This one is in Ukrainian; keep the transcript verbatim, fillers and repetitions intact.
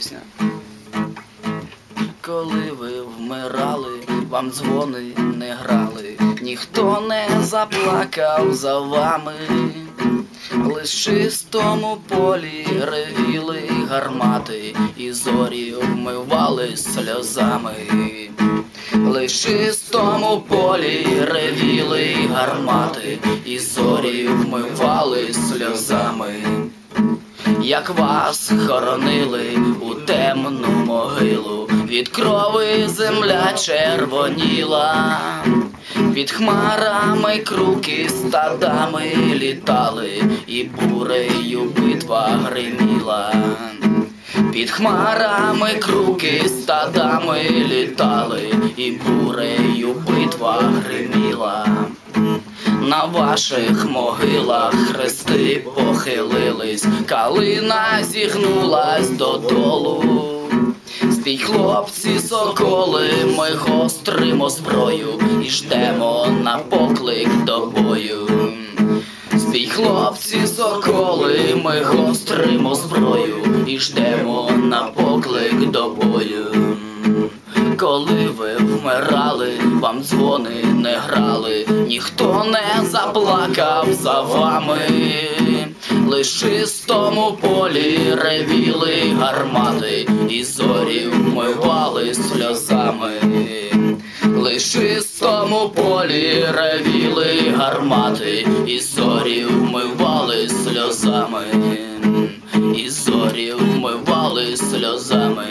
Пісня. Коли ви вмирали, вам дзвони не грали, ніхто не заплакав за вами, лиш в чистому полі ревіли гармати, і зорі вмивались сльозами. Лиш в чистому полі ревіли гармати, і зорі вмивались сльозами. Як вас хоронили у темну могилу, від крови земля червоніла, під хмарами круки стадами літали, і бурею битва гриміла. Під хмарами круки стадами літали, і бурею битва гриміла. На ваших могилах хрести похилились, калина зігнулась додолу. Стій, хлопці, соколи, ми гостримо зброю і ждемо на поклик до бою. Стій, хлопці, соколи, ми гостримо зброю і ждемо на поклик до бою. Коли ви вмирали, вам дзвони не грали, ніхто не заплакав за вами, лиш в чистому полі ревіли гармати, і зорі вмивали сльозами. Лиш в чистому полі ревіли гармати, і зорі вмивали сльозами, і зорі вмивали сльозами.